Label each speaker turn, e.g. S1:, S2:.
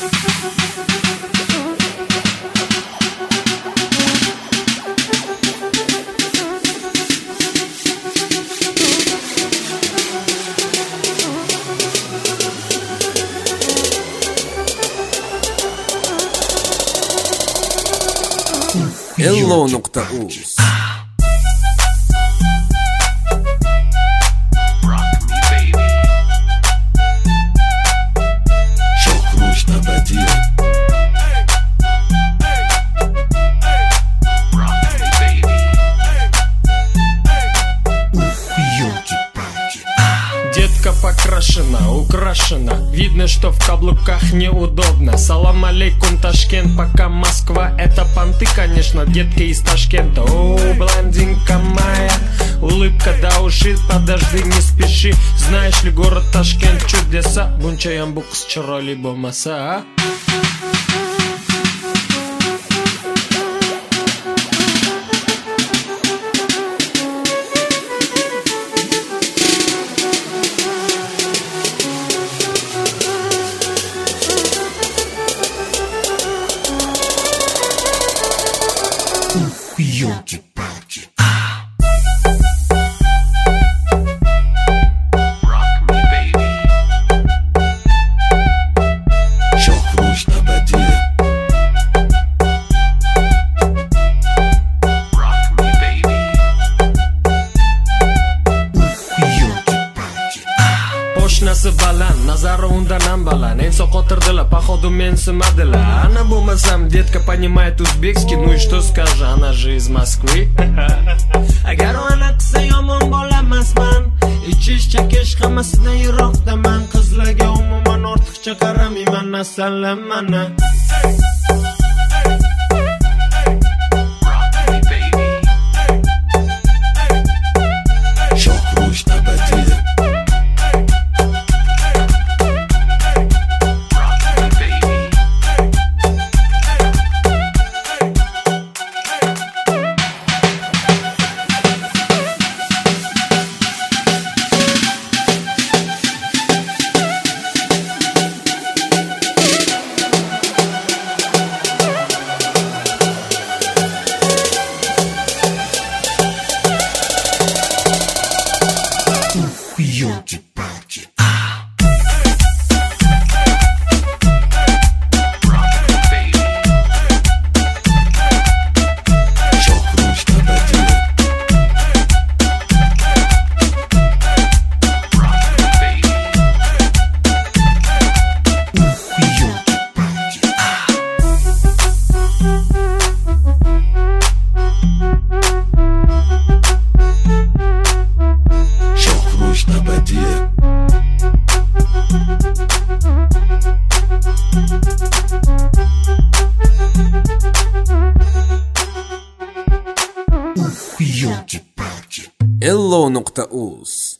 S1: Hello.uz
S2: Детка покрашена, украшена. Видно, что в каблуках неудобно. Салам алейкум, Ташкент, пока Москва. Это понты, конечно, детка из Ташкента. О, блондинка моя, улыбка до ушей. Подожди, не спеши. Знаешь ли, город Ташкент чудеса. Бунчаям букс чироли болмаса, а?
S1: Ёлки-палки. Щелкнуть на боде. Ёлки-палки.
S2: Qo'shnasi baland, nazari undan ham baland. Enso qotirdilar, походу mensimadilar. Ana bo'lmasam, detka понимает узбекский. Ну и что скажешь, она же из Моskvы. Agar ona qilsa yomon bo'lamasman. Ichish chekish hammasidan yiroqdaman. Qizlarga umuman ortiqcha qaramayman, nasallam mana.
S1: Щелкнуть на боде. Ёлки-палки. Щелкнуть на боде. Ёлки-палки. Щелкнуть на боде. Ёлки-палки. Hello.uz